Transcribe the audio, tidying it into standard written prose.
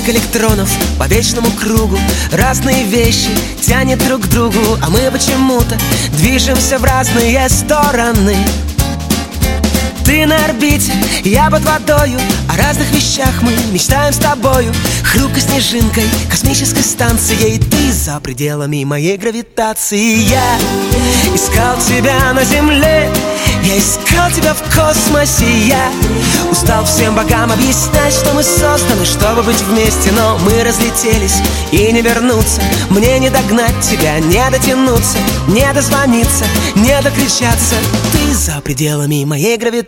Как электронов по вечному кругу, разные вещи тянет друг к другу, а мы почему-то движемся в разные стороны. Ты на орбите, я под водою, о разных вещах мы мечтаем с тобою. Хрупкой снежинкой, космической станцией, ты за пределами моей гравитации. Я искал тебя на земле, я искал тебя в космосе. Я устал всем богам объяснять, что мы созданы, чтобы быть вместе, но мы разлетелись и не вернуться. Мне не догнать тебя, не дотянуться, не дозвониться, не докричаться. Ты за пределами моей гравитации.